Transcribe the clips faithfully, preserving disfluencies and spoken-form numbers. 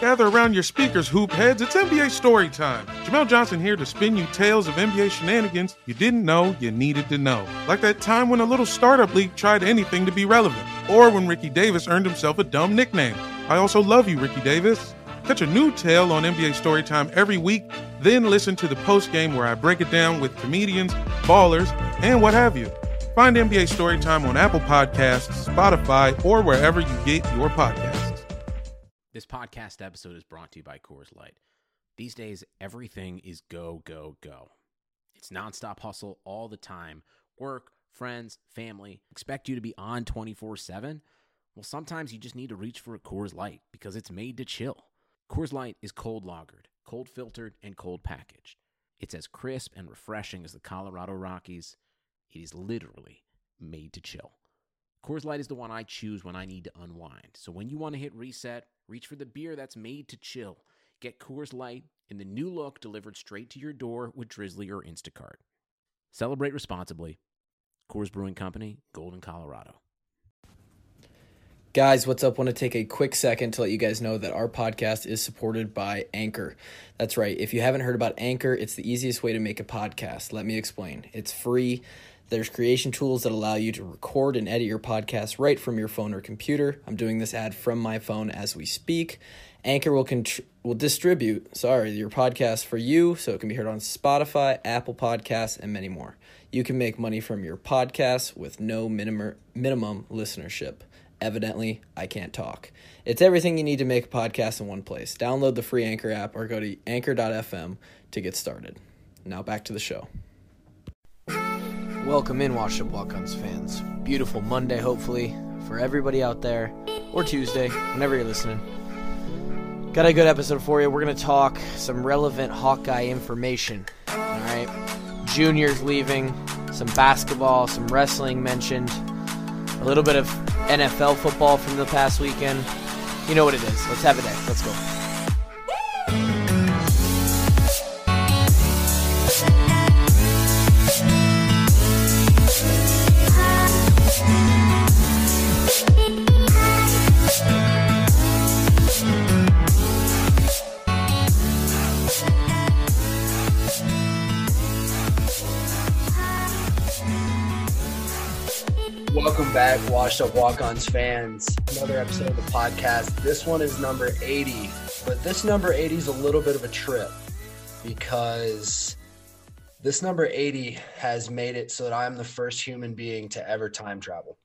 Gather around your speakers, hoop heads. It's N B A story time. Jamel Johnson here to spin you tales of N B A shenanigans you didn't know you needed to know. Like that time when a little startup league tried anything to be relevant. Or when Ricky Davis earned himself a dumb nickname. I also love you, Ricky Davis. Catch a new tale on N B A Storytime every week, then listen to the postgame where I break it down with comedians, ballers, and what have you. Find N B A Storytime on Apple Podcasts, Spotify, or wherever you get your podcasts. This podcast episode is brought to you by Coors Light. These days, everything is go, go, go. It's nonstop hustle all the time. Work, friends, family, expect you to be on twenty-four seven. Well, sometimes you just need to reach for a Coors Light because it's made to chill. Coors Light is cold lagered, cold filtered, and cold packaged. It's as crisp and refreshing as the Colorado Rockies. It is literally made to chill. Coors Light is the one I choose when I need to unwind. So when you want to hit reset, reach for the beer that's made to chill. Get Coors Light in the new look delivered straight to your door with Drizzly or Instacart. Celebrate responsibly. Coors Brewing Company, Golden, Colorado. Guys, what's up? Want to take a quick second to let you guys know that our podcast is supported by Anchor. That's right. If you haven't heard about Anchor, it's the easiest way to make a podcast. Let me explain. It's free. There's creation tools that allow you to record and edit your podcast right from your phone or computer. I'm doing this ad from my phone as we speak. Anchor will contr- will distribute, sorry, your podcast for you so it can be heard on Spotify, Apple Podcasts, and many more. You can make money from your podcast with no minimum minimum listenership. Evidently, I can't talk. It's everything you need to make a podcast in one place. Download the free Anchor app or go to anchor dot f m to get started. Now back to the show. Welcome in, Washed Up Walk-Ons fans. Beautiful Monday, hopefully, for everybody out there, or Tuesday, whenever you're listening. Got a good episode for you. We're going to talk some relevant Hawkeye information, all right? Juniors leaving, some basketball, some wrestling mentioned, a little bit of N F L football from the past weekend. You know what it is. Let's have a day. Let's go. Welcome back, Washed Up Walk-Ons fans. Another episode of the podcast. This one is number eighty, but this number eighty is a little bit of a trip because this number eighty has made it so that I'm the first human being to ever time travel.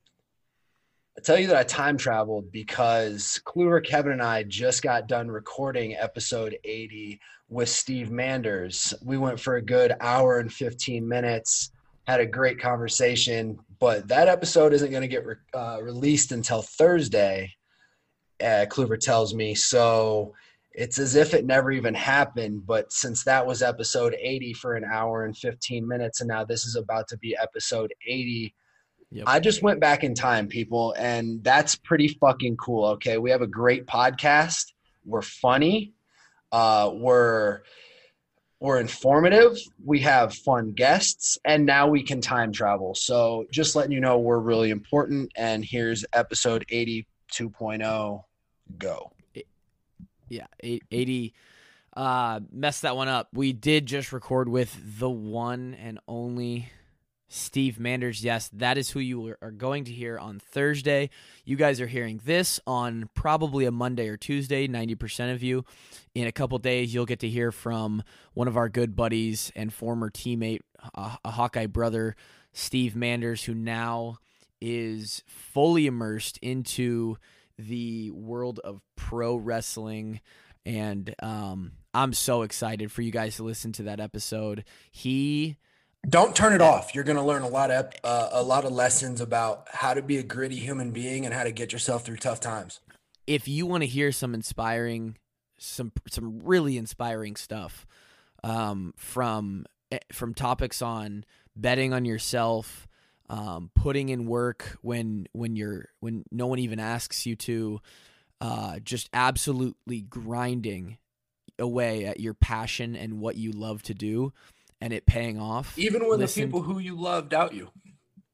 I tell you that I time traveled because Kluver, Kevin, and I just got done recording episode eighty with Steve Manders. We went for a good hour and fifteen minutes, had a great conversation, but that episode isn't going to get re- uh, released until Thursday, uh, Kluver tells me. So it's as if it never even happened. But since that was episode eighty for an hour and fifteen minutes, and now this is about to be episode eighty, yep. I just went back in time, people, and that's pretty fucking cool, okay? We have a great podcast. We're funny. Uh, we're – We're informative, we have fun guests, and now we can time travel. So just letting you know we're really important, and here's episode eighty two point oh. Go. Yeah, eighty. Uh, messed that one up. We did just record with the one and only Steve Manders. Yes, that is who you are going to hear on Thursday. You guys are hearing this on probably a Monday or Tuesday, ninety percent of you. In a couple days, you'll get to hear from one of our good buddies and former teammate, a, a Hawkeye brother, Steve Manders, who now is fully immersed into the world of pro wrestling. And um, I'm so excited for you guys to listen to that episode. He... Don't turn it off. You're going to learn a lot of uh, a lot of lessons about how to be a gritty human being and how to get yourself through tough times. If you want to hear some inspiring, some some really inspiring stuff um, from from topics on betting on yourself, um, putting in work when when you're when no one even asks you to, uh, just absolutely grinding away at your passion and what you love to do, and it paying off. Even when Listen, the people who you love doubt you.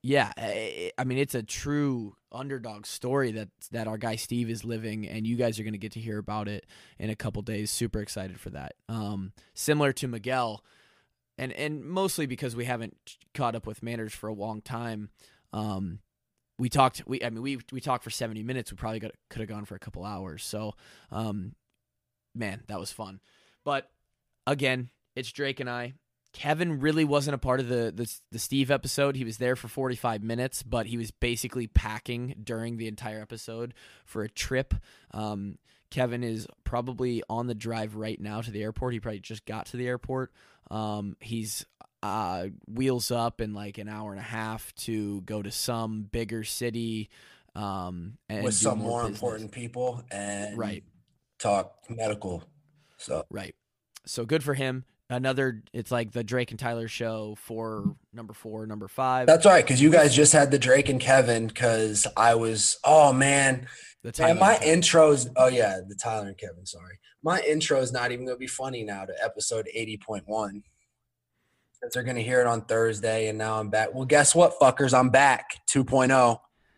Yeah, I I mean, it's a true underdog story that that our guy Steve is living, and you guys are going to get to hear about it in a couple days. Super excited for that. Um, similar to Miguel, and and mostly because we haven't caught up with Manners for a long time. Um, we talked. We I mean, we we talked for seventy minutes. We probably got could have gone for a couple hours. So, um, man, that was fun. But again, it's Drake and I. Kevin really wasn't a part of the, the the Steve episode. He was there for forty-five minutes, but he was basically packing during the entire episode for a trip. Um, Kevin is probably on the drive right now to the airport. He probably just got to the airport. Um, he's uh, wheels up in like an hour and a half to go to some bigger city um, and with do some more more business. important people and Right. talk medical stuff. Right. So good for him. Another, it's like the Drake and Tyler show for number four, number five. That's right, because you guys just had the Drake and Kevin. Because I was, oh man, The Tyler man, my and Kevin. intros. Oh yeah, the Tyler and Kevin. Sorry, my intro is not even gonna be funny now to episode eighty point one. Because they're gonna hear it on Thursday, and now I'm back. Well, guess what, fuckers? I'm back, two point oh.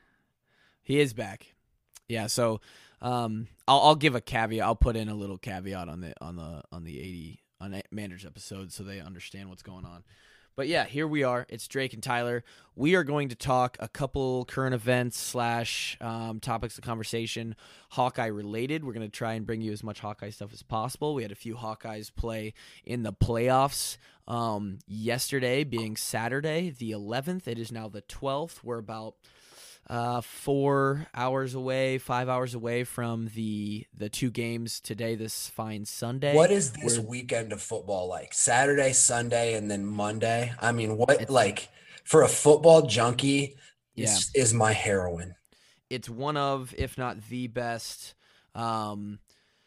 He is back. Yeah. So, um, I'll, I'll give a caveat. I'll put in a little caveat on the on the on the eighty on Manners episode so they understand what's going on. But yeah, here we are. It's Drake and Tyler. We are going to talk a couple current events slash um, topics of conversation, Hawkeye related. We're going to try and bring you as much Hawkeye stuff as possible. We had a few Hawkeyes play in the playoffs um, yesterday, being Saturday, the eleventh. It is now the twelfth. We're about uh, four hours away, five hours away from the the two games today, this fine Sunday. What is this We're- weekend of football like? Saturday, Sunday, and then Monday. I mean, what It's- like for a football junkie? Yeah. This is my heroin. It's one of, if not the best, um,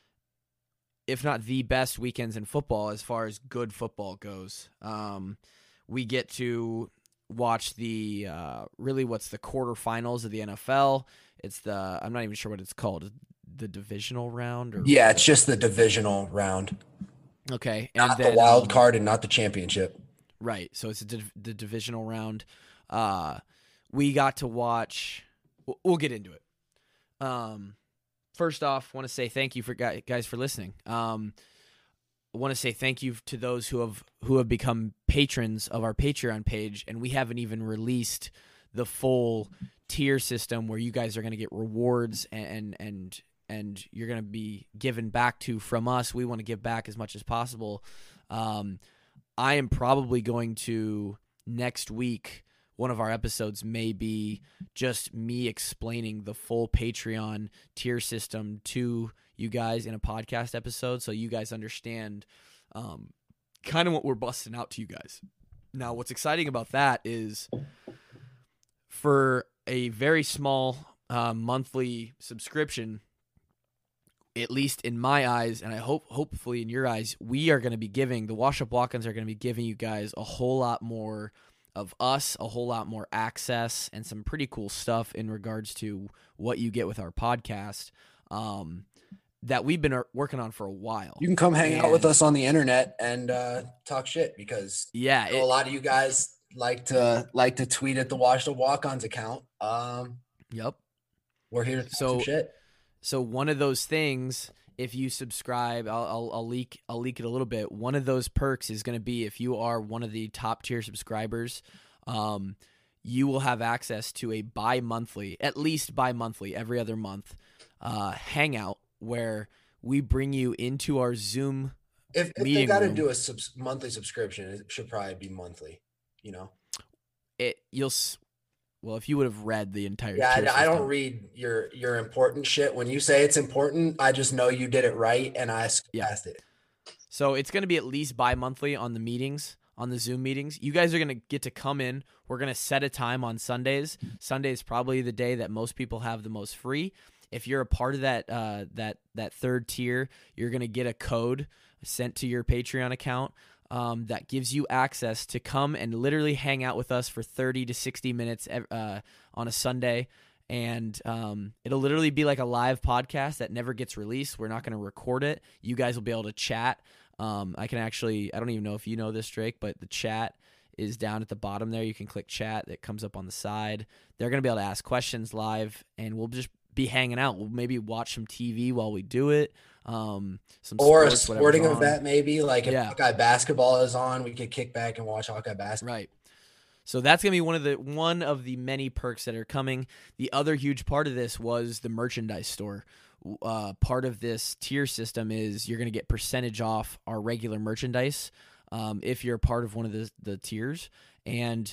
if not the best weekends in football as far as good football goes. Um, we get to watch the uh, really what's the quarterfinals of the N F L. It's the I'm not even sure what it's called, the divisional round or Yeah, it's just the divisional round, okay, and not then, the wild um, card and not the championship. Right. So it's a div- the divisional round. Uh, we got to watch. w- We'll get into it. Um, first off, want to say thank you for guy- guys for listening. Um, I want to say thank you to those who have who have become patrons of our Patreon page, and we haven't even released the full tier system where you guys are going to get rewards and and and you're going to be given back to from us. We want to give back as much as possible. Um, I am probably going to next week. One of our episodes may be just me explaining the full Patreon tier system to you guys in a podcast episode, so you guys understand um, kind of what we're busting out to you guys. Now, what's exciting about that is for a very small uh, monthly subscription, at least in my eyes, and I hope hopefully in your eyes, we are going to be giving, the Wash Up Walk-Ons are going to be giving you guys a whole lot more of us, a whole lot more access, and some pretty cool stuff in regards to what you get with our podcast um, that we've been er- working on for a while. You can come hang out with And- us on the internet and uh, talk shit because Yeah, I know it- a lot of you guys like to like to tweet at the Washed Up Walk-Ons account. Um, yep. we're here to talk So- some shit. So one of those things, if you subscribe, I'll, I'll, I'll leak I'll leak it a little bit. One of those perks is going to be if you are one of the top tier subscribers, um, you will have access to a bi-monthly, at least bi-monthly, every other month, uh, hangout where we bring you into our Zoom. If, if they meeting got to room. do a subs- monthly subscription, it should probably be monthly. You know. It you'll s- well if you would have read the entire. Yeah, tier I, I don't system. read your your important shit. When you say it's important, I just know you did it right, and I Yeah. passed it. So it's going to be at least bi-monthly on the meetings, on the Zoom meetings. You guys are going to get to come in. We're going to set a time on Sundays. Sunday is probably the day that most people have the most free. If you're a part of that uh, that that third tier, you're going to get a code sent to your Patreon account um, that gives you access to come and literally hang out with us for thirty to sixty minutes uh, on a Sunday. And um, it'll literally be like a live podcast that never gets released. We're not going to record it. You guys will be able to chat. Um, I can actually, I don't even know if you know this, Drake, but the chat is down at the bottom there. You can click chat that comes up on the side. They're going to be able to ask questions live, and we'll just be hanging out. We'll maybe watch some T V while we do it. Um, some or sports, a sporting whatever's on. event, maybe like if Yeah. Hawkeye basketball is on, we could kick back and watch Hawkeye basketball. Right. So that's going to be one of the one of the many perks that are coming. The other huge part of this was the merchandise store. Uh, part of this tier system is you're going to get percentage off our regular merchandise um, if you're a part of one of the, the tiers. And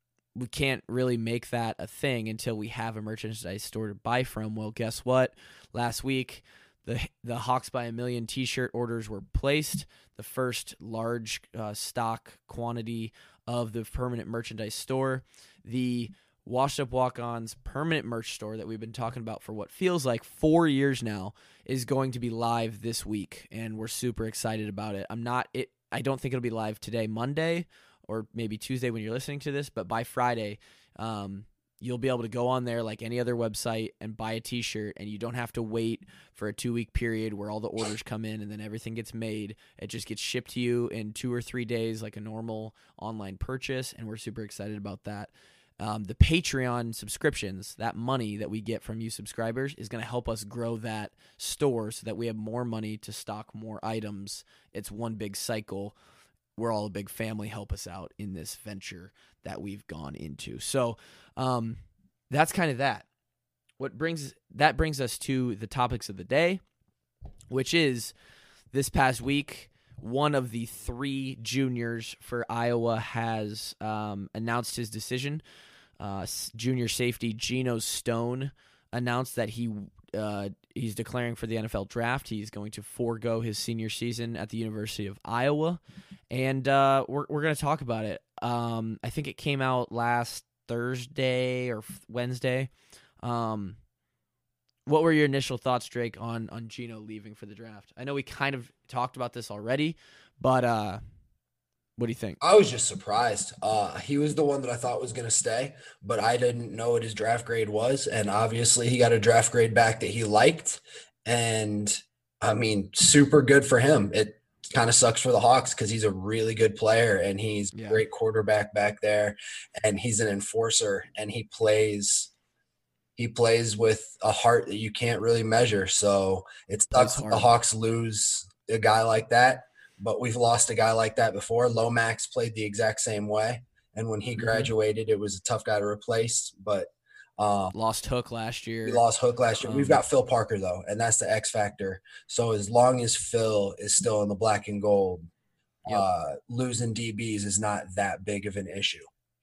we can't really make that a thing until we have a merchandise store to buy from. Well, guess what? Last week, the the Hawks by a Million t-shirt orders were placed. The first large uh, stock quantity of the permanent merchandise store. The Washed Up Walk-Ons permanent merch store that we've been talking about for what feels like four years now is going to be live this week, and we're super excited about it. I'm not it. I don't think it'll be live today, Monday, or maybe Tuesday when you're listening to this, but by Friday, um, you'll be able to go on there like any other website and buy a t-shirt, and you don't have to wait for a two-week period where all the orders come in and then everything gets made. It just gets shipped to you in two or three days like a normal online purchase, and we're super excited about that. Um, the Patreon subscriptions, that money that we get from you subscribers, is going to help us grow that store so that we have more money to stock more items. It's one big cycle. We're all a big family. Help us out in this venture that we've gone into. So um, that's kind of that. What brings that brings us to the topics of the day, which is this past week, one of the three juniors for Iowa has um, announced his decision. Uh, junior safety Geno Stone announced that he uh, he's declaring for the N F L draft. He's going to forego his senior season at the University of Iowa, and uh, we're we're going to talk about it. Um, I think it came out last Thursday or Wednesday. Um, what were your initial thoughts, Drake, on on Geno leaving for the draft? I know we kind of talked about this already, but uh, what do you think? I was just surprised. Uh, he was the one that I thought was going to stay, but I didn't know what his draft grade was. And obviously he got a draft grade back that he liked. And I mean, super good for him. It kind of sucks for the Hawks because he's a really good player and he's Yeah. a great quarterback back there. And he's an enforcer and he plays he plays with a heart that you can't really measure. So it sucks that the Hawks lose a guy like that. But we've lost a guy like that before. Lomax played the exact same way. And when he Mhm. graduated, it was a tough guy to replace. But um, Lost Hook last year. we lost Hook last year. Um, We've got Phil Parker, though, and that's the X factor. So as long as Phil is still in the black and gold, Yep. uh, losing D Bs is not that big of an issue.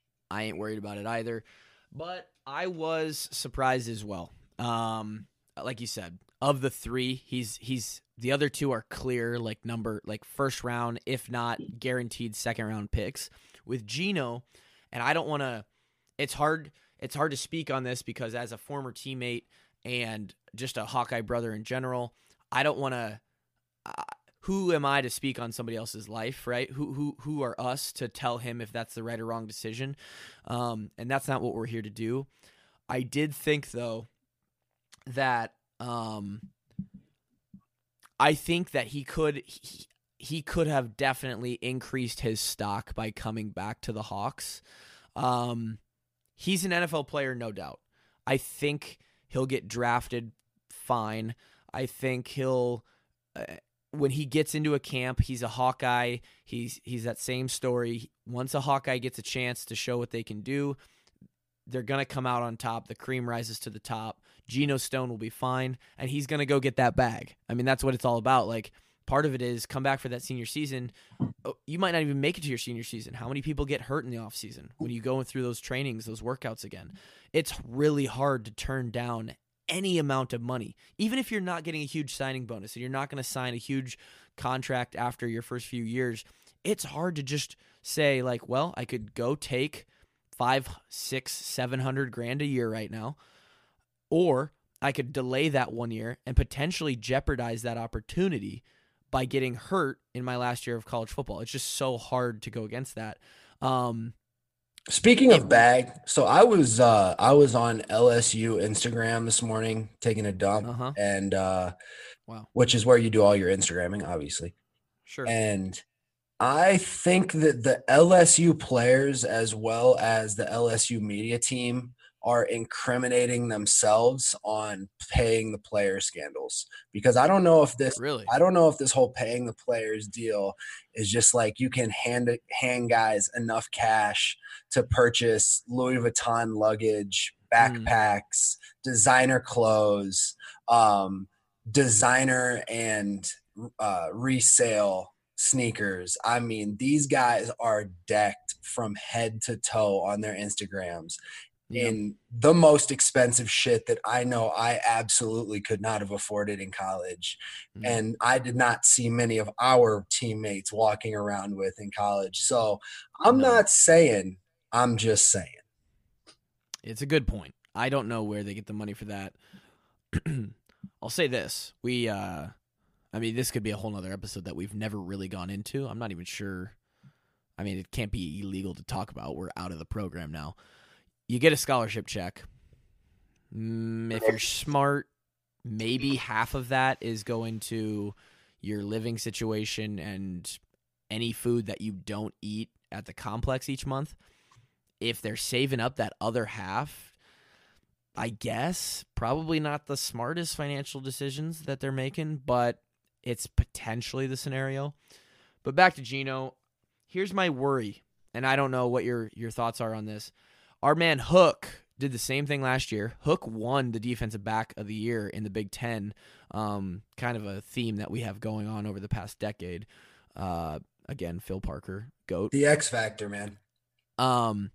I ain't worried about it either. But I was surprised as well. Um, like you said, of the three, he's he's the other two are clear, like number like first round, if not guaranteed second round picks. With Geno, and I don't want to. It's hard. It's hard to speak on this because as a former teammate and just a Hawkeye brother in general, I don't want to. Uh, who am I to speak on somebody else's life, right? Who who who are us to tell him if that's the right or wrong decision? Um, and that's not what we're here to do. I did think though that um, I think that he could he, he could have definitely increased his stock by coming back to the Hawks. Um, he's an N F L player, no doubt. I think he'll get drafted fine. I think he'll. Uh, When he gets into a camp, he's a Hawkeye. He's he's that same story. Once a Hawkeye gets a chance to show what they can do, they're going to come out on top. The cream rises to the top. Geno Stone will be fine, and he's going to go get that bag. I mean, that's what it's all about. Like, part of it is come back for that senior season. You might not even make it to your senior season. How many people get hurt in the offseason when you go through those trainings, those workouts again? It's really hard to turn down any amount of money, even if you're not getting a huge signing bonus and you're not going to sign a huge contract after your first few years. It's hard to just say like, well, I could go take five, six, seven hundred grand a year right now, or I could delay that one year and potentially jeopardize that opportunity by getting hurt in my last year of college football. It's just so hard to go against that. Um, Speaking of bag, so I was uh, I was on L S U Instagram this morning taking a dump, Uh-huh. and uh, Wow. which is where you do all your Instagramming, obviously. Sure. And I think that the L S U players as well as the L S U media team are incriminating themselves on paying the player scandals, because I don't know if this Really? I don't know if this whole paying the players deal is just like you can hand hand guys enough cash to purchase Louis Vuitton luggage, backpacks, designer clothes, um, designer and uh, resale sneakers. I mean, these guys are decked from head to toe on their Instagrams Yeah. in the most expensive shit that I know I absolutely could not have afforded in college. Mm. And I did not see many of our teammates walking around with in college. So I'm No. not saying, I'm just saying. It's a good point. I don't know where they get the money for that. I'll say this. We, uh, I mean, this could be a whole nother episode that we've never really gone into. I'm not even sure. I mean, it can't be illegal to talk about. We're out of the program now. You get a scholarship check. Mm, if you're smart, maybe half of that is going to your living situation and any food that you don't eat at the complex each month. If they're saving up that other half, I guess probably not the smartest financial decisions that they're making, but it's potentially the scenario. But back to Geno, here's my worry, and I don't know what your, your thoughts are on this. Our man Hook did the same thing last year. Hook won the defensive back of the year in the Big Ten, um, kind of a theme that we have going on over the past decade. Uh, again, Phil Parker, GOAT. The X Factor, man. Um,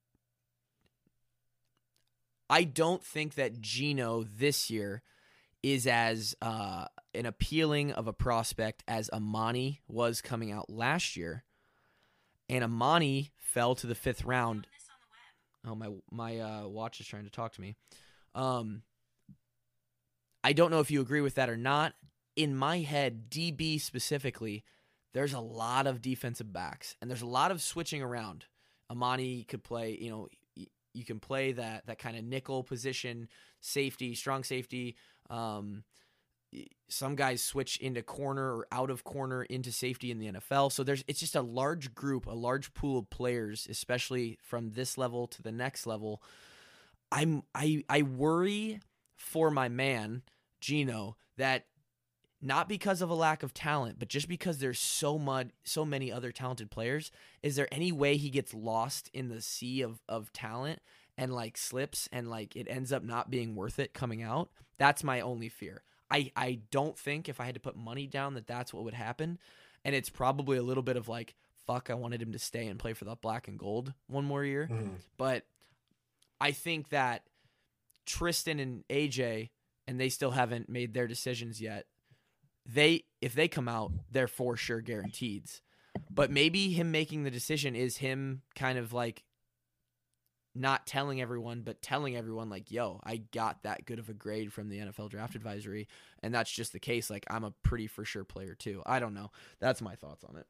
I don't think that Geno this year is as uh, an appealing of a prospect as Amani was coming out last year. And Amani fell to the fifth round. Oh, my my uh, watch is trying to talk to me. Um, I don't know if you agree with that or not. In my head, D B specifically, there's a lot of defensive backs, and there's a lot of switching around. Amani could play, you know, you can play that that kind of nickel position, safety, strong safety. Um, some guys switch into corner or out of corner into safety in the N F L. So there's it's just a large group, a large pool of players, especially from this level to the next level. I'm I I worry for my man Geno that not because of a lack of talent, but just because there's so much so many other talented players, is there any way he gets lost in the sea of of talent and like slips and like it ends up not being worth it coming out? That's my only fear. I, I don't think if I had to put money down that that's what would happen. And it's probably a little bit of like, fuck, I wanted him to stay and play for the black and gold one more year. Mm. But I think that Tristan and A J, and they still haven't made their decisions yet, they if they come out, they're for sure guaranteed. But maybe him making the decision is him kind of like not telling everyone, but telling everyone like, yo, I got that good of a grade from the N F L draft advisory. And that's just the case. Like, I'm a pretty for sure player too. I don't know. That's my thoughts on it.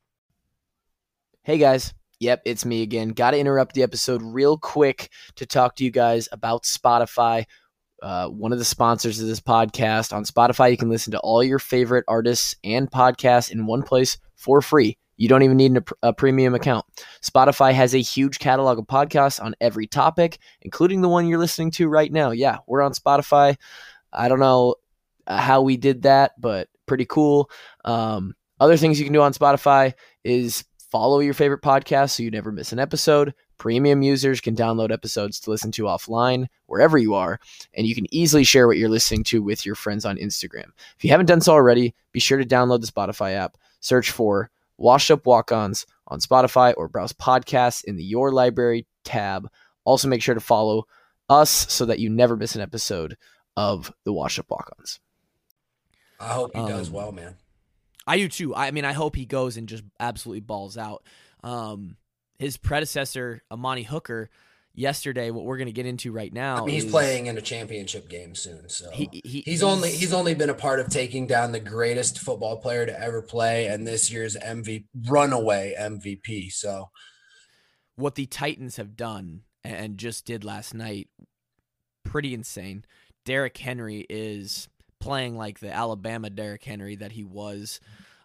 Hey guys. Yep, it's me again. Got to interrupt the episode real quick to talk to you guys about Spotify, uh, one of the sponsors of this podcast. On Spotify, you can listen to all your favorite artists and podcasts in one place for free. You don't even need a, a premium account. Spotify has a huge catalog of podcasts on every topic, including the one you're listening to right now. Yeah, we're on Spotify. I don't know how we did that, but pretty cool. Um, other things you can do on Spotify is follow your favorite podcast so you never miss an episode. Premium users can download episodes to listen to offline wherever you are, and you can easily share what you're listening to with your friends on Instagram. If you haven't done so already, be sure to download the Spotify app. Search for Washed Up Walk-Ons on Spotify or browse podcasts in the Your Library tab. Also make sure to follow us so that you never miss an episode of the Washed Up Walk-Ons. I hope he Um, does well, man. I do too. I mean, I hope he goes and just absolutely balls out. Um, his predecessor, Amani Hooker, yesterday, what we're going to get into right now, I mean, he's is playing in a championship game soon, so He, he he's only he's only been a part of taking down the greatest football player to ever play, and this year's M V P, runaway M V P. So what the Titans have done and just did last night, pretty insane. Derrick Henry is playing like the Alabama Derrick Henry that he was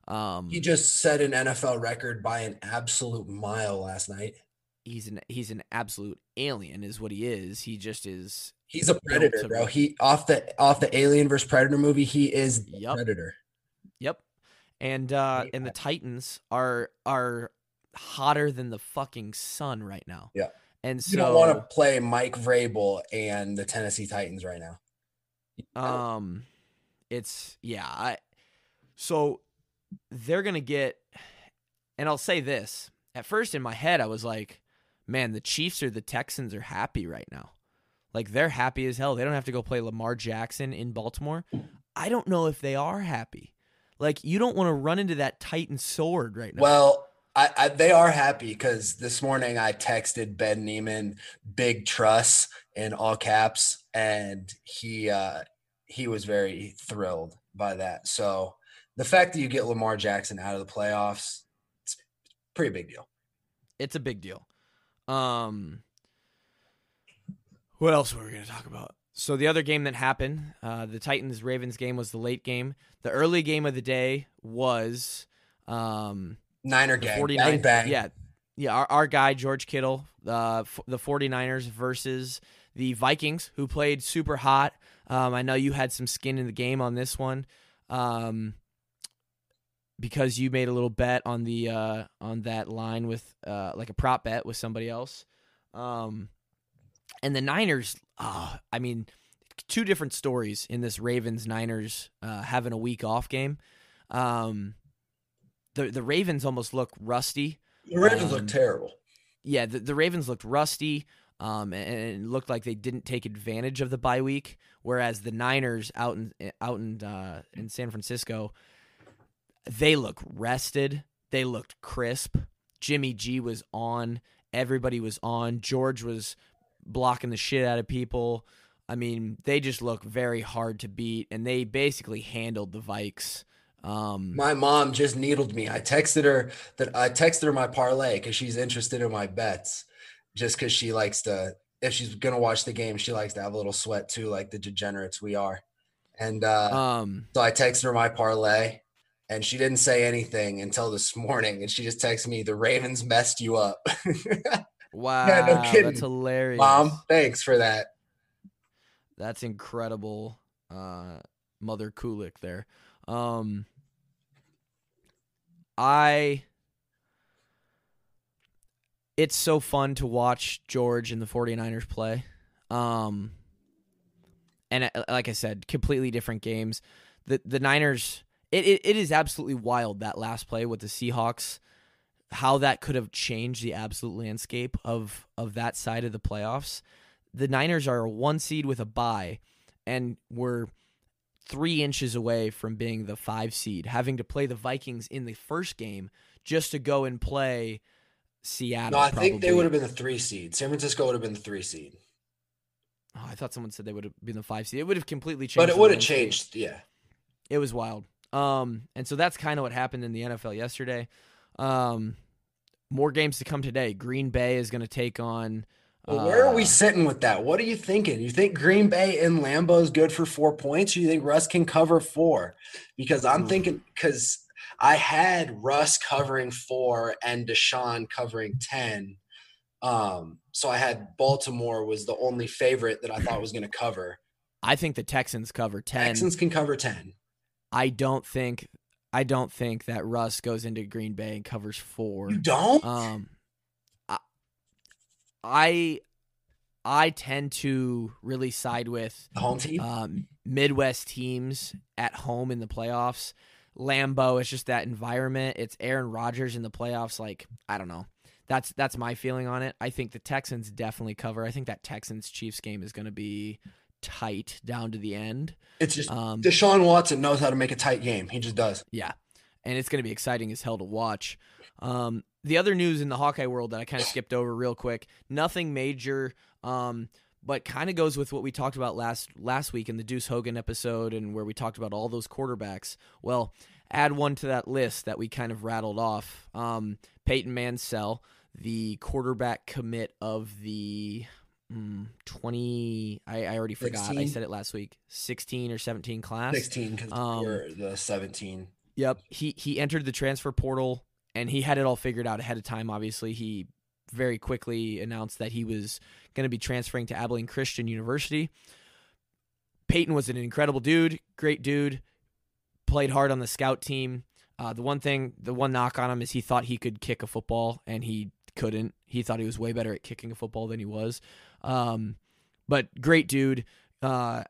Um, He just set an N F L record by an absolute mile last night. he's an he's an absolute alien, is what he is. He just is. He's a predator, to- bro. He off the off the Alien versus Predator movie. He is the Yep. predator. Yep. And uh, Hate and the that. Titans are are hotter than the fucking sun right now. Yeah. And You don't want so to play Mike Vrabel and the Tennessee Titans right now. um, it's yeah. I so they're gonna get, and I'll say this. At first, in my head, I was like, man, the Chiefs or the Texans are happy right now. Like, they're happy as hell. They don't have to go play Lamar Jackson in Baltimore. I don't know if they are happy. Like, you don't want to run into that Titan sword right now. Well, I, I they are happy because this morning I texted Ben Neiman big truss in all caps, and he uh, he was very thrilled by that. So the fact that you get Lamar Jackson out of the playoffs, it's a pretty big deal. It's a big deal. Um, what else were we going to talk about? So the other game that happened, uh, the Titans-Ravens game, was the late game. The early game of the day was um, Niner the gang, 49 bang bang. Yeah, yeah. Our, our guy, George Kittle, uh, f- the 49ers versus the Vikings, who played super hot. Um, I know you had some skin in the game on this one. Um, because you made a little bet on the uh, on that line with uh, like a prop bet with somebody else. Um, and the Niners, uh, I mean, two different stories in this Ravens-Niners uh, having a week off game. Um, the the Ravens almost look rusty. The Ravens Um, look terrible. Yeah, the, the Ravens looked rusty, um, and, and it looked like they didn't take advantage of the bye week, whereas the Niners out in out in uh, in San Francisco, they look rested. They looked crisp. Jimmy G was on. Everybody was on. George was blocking the shit out of people. I mean, they just look very hard to beat, and they basically handled the Vikes. Um, My mom just needled me. I texted her that I texted her my parlay because she's interested in my bets. Just because she likes to, if she's gonna watch the game, she likes to have a little sweat too, like the degenerates we are. And uh, um, so I texted her my parlay, and she didn't say anything until this morning. And she just texted me, "The Ravens messed you up." wow, Yeah, no kidding. that's hilarious. Mom, thanks for that. That's incredible, uh, Mother Kulik there. Um, I, it's so fun to watch George and the 49ers play. Um, and uh, like I said, completely different games. The the Niners, it, it, it is absolutely wild, that last play with the Seahawks, how that could have changed the absolute landscape of, of that side of the playoffs. The Niners are a one seed with a bye, and we're three inches away from being the five seed, having to play the Vikings in the first game just to go and play Seattle. No, I think they probably. would have been the three seed. San Francisco would have been the three seed, Oh, I thought someone said they would have been the five seed. It would have completely changed. but it the would have landscape. changed. Yeah. It was wild. Um, and so that's kind of what happened in the N F L yesterday. Um, more games to come today. Green Bay is going to take on. Well, where are we uh, sitting with that? What are you thinking? You think Green Bay in Lambeau is good for four points? Or you think Russ can cover four? Because I'm Oof. thinking because I had Russ covering four and Deshaun covering ten. Um, so I had Baltimore was the only favorite that I thought was going to cover. I think the Texans cover ten. Texans can cover ten. I don't think. I don't think that Russ goes into Green Bay and covers four. You don't? Um, I, I, I tend to really side with The home team? um, Midwest teams at home in the playoffs. Lambeau, it's just that environment. It's Aaron Rodgers in the playoffs. Like, I don't know. That's that's my feeling on it. I think the Texans definitely cover. I think that Texans-Chiefs game is going to be tight down to the end. It's just Um, Deshaun Watson knows how to make a tight game. He just does. Yeah, and it's going to be exciting as hell to watch. Um, the other news in the Hawkeye world that I kind of skipped over real quick, nothing major, um, but kind of goes with what we talked about last last week in the Deuce Hogan episode, and where we talked about all those quarterbacks. Well, add one to that list that we kind of rattled off. Um, Peyton Mansell, the quarterback commit of the mm, twenty, I, I already forgot. I sixteen? said it last week. sixteen or seventeen class. sixteen because Um, we're the seventeen. Yep. He he entered the transfer portal and he had it all figured out ahead of time. Obviously, he very quickly announced that he was going to be transferring to Abilene Christian University. Peyton was an incredible dude, great dude, played hard on the scout team. Uh, the one thing, the one knock on him is he thought he could kick a football, and he couldn't. He thought he was way better at kicking a football than he was. Um, but great dude. Uh,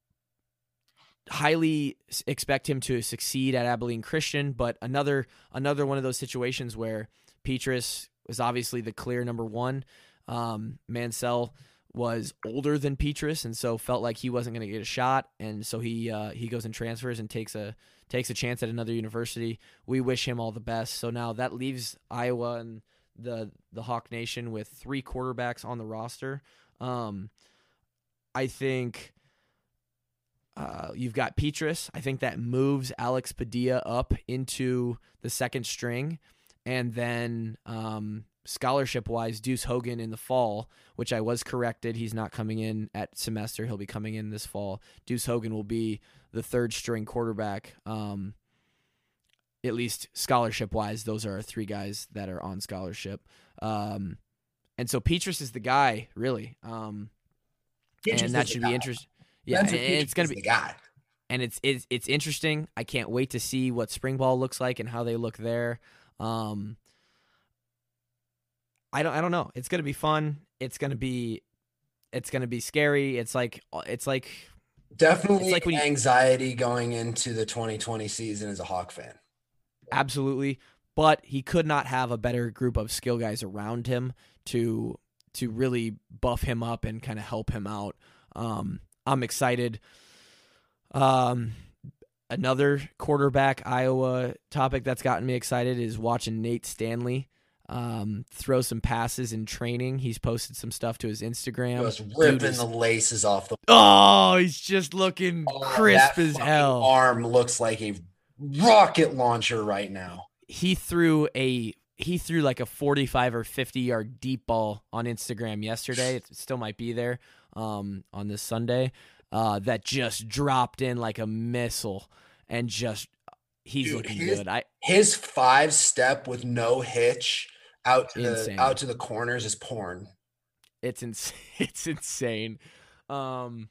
highly expect him to succeed at Abilene Christian, but another another one of those situations where Petrus was obviously the clear number one. Um, Mansell was older than Petrus, and so felt like he wasn't going to get a shot, and so he uh, he goes and transfers and takes a takes a chance at another university. We wish him all the best. So now that leaves Iowa and the the Hawk Nation with three quarterbacks on the roster. Um, I think uh, you've got Petrus. I think that moves Alex Padilla up into the second string, and then um, scholarship-wise, Deuce Hogan in the fall, which I was corrected. He's not coming in at semester. He'll be coming in this fall. Deuce Hogan will be the third-string quarterback. Um, at least scholarship-wise, those are our three guys that are on scholarship. Um, and so Petrus is the guy, really. Um, and that should be interesting. Yeah, and it's going to be the guy. And it's, it's it's interesting. I can't wait to see what spring ball looks like and how they look there. Um, I don't I don't know. It's going to be fun. It's going to be it's going to be scary. It's like it's like definitely it's like when you, anxiety going into the twenty twenty season as a Hawk fan. Absolutely. But he could not have a better group of skill guys around him to to really buff him up and kind of help him out. Um, I'm excited. Um, another quarterback Iowa topic that's gotten me excited is watching Nate Stanley um, throw some passes in training. He's posted some stuff to his Instagram. Just ripping Dude is, the laces off the. Oh, he's just looking oh, crisp that as hell. Arm looks like a rocket launcher right now. He threw a he threw like a forty-five or fifty yard deep ball on Instagram yesterday. It still might be there um, on this Sunday. Uh, that just dropped in like a missile, and just he's Dude, looking his, good. I his five step with no hitch out to insane. the out to the corners is porn. It's ins- it's insane. Um,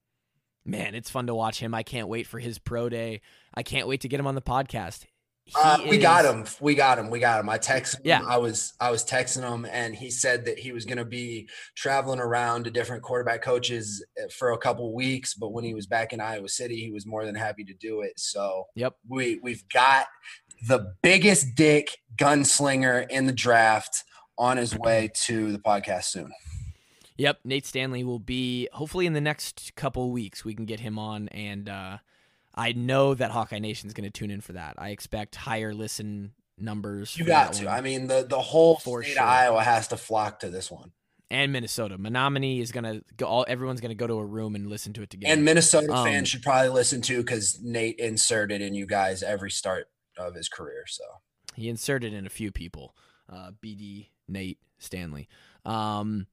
man, it's fun to watch him. I can't wait for his pro day. I can't wait to get him on the podcast. Uh, we is, got him. We got him. We got him. I texted him. Yeah. I was I was texting him, and he said that he was going to be traveling around to different quarterback coaches for a couple weeks. But when he was back in Iowa City, he was more than happy to do it. So yep, we we've got the biggest dick gunslinger in the draft on his way to the podcast soon. Yep, Nate Stanley will be hopefully in the next couple weeks. We can get him on, and uh, I know that Hawkeye Nation is going to tune in for that. I expect higher listen numbers. You got to. I mean, the the whole for state sure. of Iowa has to flock to this one. And Minnesota. Menominee is going to go. All everyone's going to go to a room and listen to it together. And Minnesota um, fans should probably listen to because Nate inserted in you guys every start of his career. So he inserted in a few people. Uh, B D, Nate, Stanley. Um,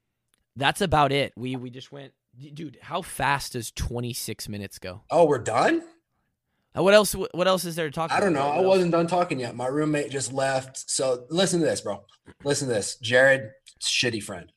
that's about it. We we just went. Dude, how fast does twenty-six minutes go? Oh, we're done? Uh, what else What else is there to talk about? I don't know. What I else? wasn't done talking yet. My roommate just left. So listen to this, bro. Listen to this. Jared, shitty friend.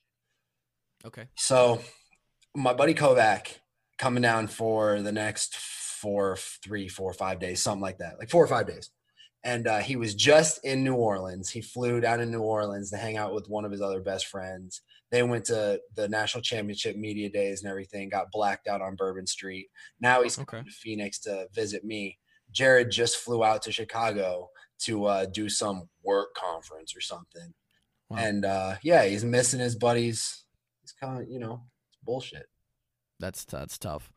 Okay. So my buddy Kovac coming down for the next four, three, four, five days, something like that. Like four or five days. And uh, he was just in New Orleans. He flew down in New Orleans to hang out with one of his other best friends. They went to the national championship media days and everything, got blacked out on Bourbon Street. Now he's Okay. coming to Phoenix to visit me. Jared just flew out to Chicago to uh, do some work conference or something. Wow. And uh, yeah, he's missing his buddies. He's kind of, you know, it's bullshit. That's that's tough.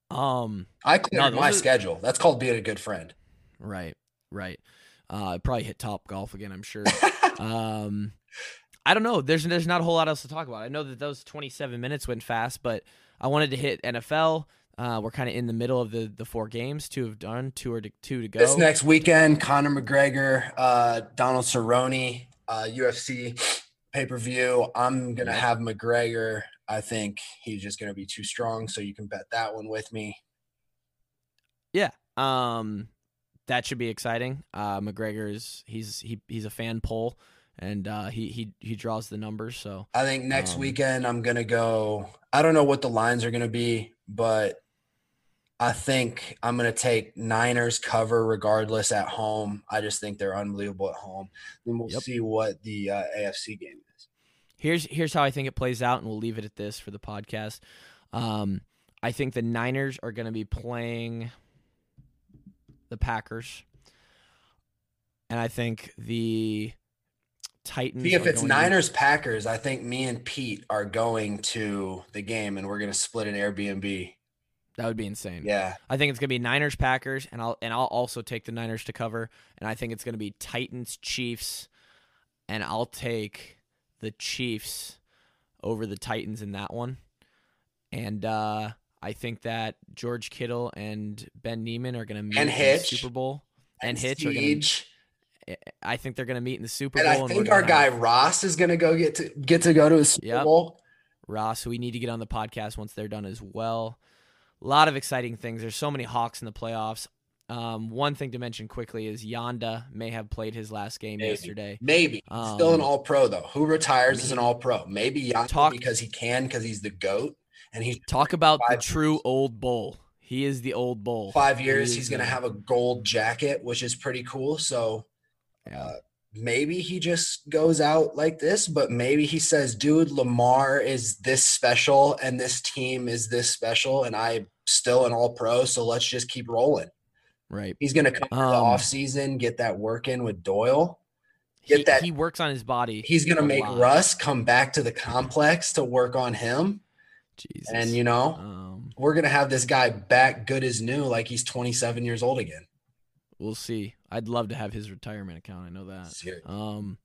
Um, I cleared No, my those are- schedule. That's called being a good friend. right, right. Uh, probably hit Top Golf again, I'm sure. um, I don't know. There's there's not a whole lot else to talk about. I know that those twenty-seven minutes went fast, but I wanted to hit N F L. Uh, we're kind of in the middle of the, the four games. Two have done. Two are to, two to go. This next weekend, Conor McGregor, uh, Donald Cerrone, uh, U F C pay-per-view. I'm going to have McGregor. I think he's just going to be too strong, so you can bet that one with me. Yeah. Um, that should be exciting. Uh, McGregor is he's he he's a fan poll, and uh, he he he draws the numbers. So I think next um, weekend I'm gonna go. I don't know what the lines are gonna be, but I think I'm gonna take Niners cover regardless at home. I just think they're unbelievable at home. Then we'll Yep. see what the uh, A F C game is. Here's here's how I think it plays out, and we'll leave it at this for the podcast. Um, I think the Niners are going to be playing the Packers, and I think the Titans. See, if are it's going to- Niners Packers, I think me and Pete are going to the game, and we're gonna split an Airbnb. that would be insane. Yeah, I think it's going to be Niners Packers, and I'll and I'll also take the Niners to cover, and I think it's going to be Titans Chiefs, and I'll take the Chiefs over the Titans in that one. And uh, I think that George Kittle and Ben Neiman are going to meet And in Hitch. the Super Bowl. And, and Hitch are going Siege. to. I think they're going to meet in the Super And Bowl. I we're think gonna our guy have Ross is gonna go get to get to go to a Super Yep. Bowl. Ross, who we need to get on the podcast once they're done as well. A lot of exciting things. There's so many Hawks in the playoffs. Um, one thing to mention quickly is Yonda may have played his last game Maybe. yesterday. Maybe Um, still an All Pro though. Who retires as an All Pro? Maybe Yondu Talk- because he can because he's the GOAT and he's Talk about the Five true years. old bull. He is the old bull. five He years. is, He's gonna uh, have a gold jacket, which is pretty cool. So yeah. uh, maybe he just goes out like this, but maybe he says, dude, Lamar is this special and this team is this special, and I'm still an All Pro, so let's just keep rolling. Right. He's gonna come in the Um, off season, get that work in with Doyle. He, Get that- he works on his body. He's gonna a make lot. Russ come back to the complex to work on him. Jesus. And you know, um, we're gonna have this guy back good as new, like he's twenty-seven years old again. we'll see. I'd love to have his retirement account. I know that. Seriously. Um,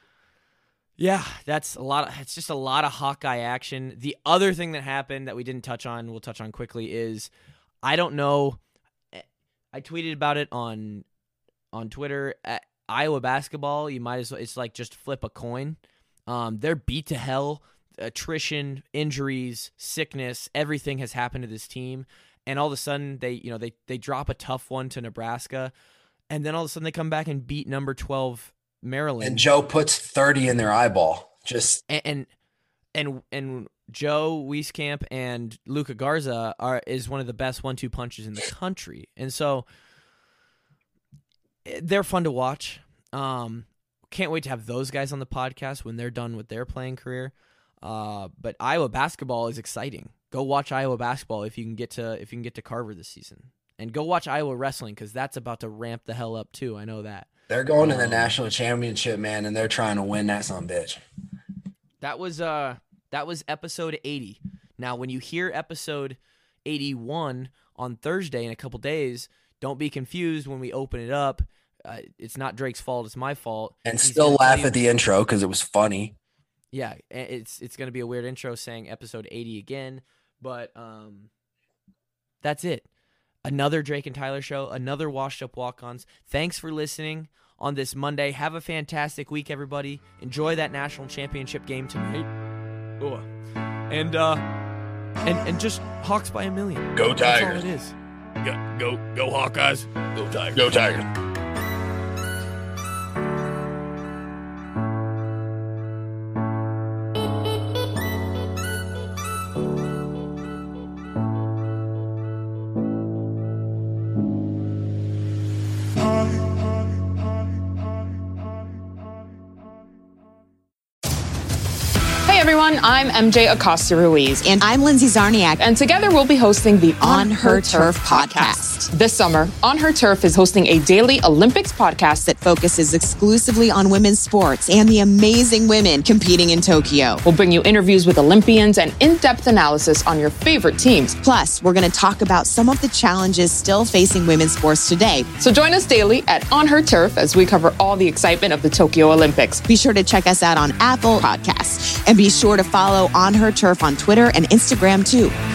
yeah, that's a lot. Of, it's just a lot of Hawkeye action. The other thing that happened that we didn't touch on, we'll touch on quickly, is I don't know. I tweeted about it on on Twitter. At Iowa basketball, you might as well. It's like just flip a coin. Um, they're beat to hell. Attrition, injuries, sickness, everything has happened to this team. And all of a sudden, they you know they they drop a tough one to Nebraska, and then all of a sudden they come back and beat number twelve Maryland. And Joe puts thirty in their eyeball. Just and and and, and Joe Wieskamp and Luka Garza are is one of the best one two punches in the country, and so they're fun to watch. Um, can't wait to have those guys on the podcast when they're done with their playing career. Uh, but Iowa basketball is exciting. Go watch Iowa basketball if you can get to if you can get to Carver this season, and go watch Iowa wrestling because that's about to ramp the hell up too. I know that. they're going to the Um, national championship, man, and they're trying to win that son of a bitch. That was uh that was episode eighty. Now, when you hear episode eighty-one on Thursday in a couple days, don't be confused when we open it up. Uh, it's not Drake's fault; it's my fault. And He's still gonna tell laugh you- at the intro because it was funny. Yeah, it's it's gonna be a weird intro saying episode eighty again, but um, that's it. Another Drake and Tyler show, another Washed Up Walk-Ons. Thanks for listening on this Monday. Have a fantastic week, everybody. Enjoy that national championship game tonight. Ugh. And uh, and and just Hawks by a million. Go That's all Tigers. it is. Go go go Hawkeyes. Go Tigers. Go Tigers. Hey everyone, I'm M J Acosta Ruiz. And I'm Lindsay Zarniak. And together we'll be hosting the On Her Turf podcast. This summer, On Her Turf is hosting a daily Olympics podcast That focuses exclusively on women's sports and the amazing women competing in Tokyo. We'll bring you interviews with Olympians and in-depth analysis on your favorite teams. Plus, we're going to talk about some of the challenges still facing women's sports today. So join us daily at On Her Turf as we cover all the excitement of the Tokyo Olympics. Be sure to check us out on Apple Podcasts and be sure to follow On Her Turf on Twitter and Instagram too.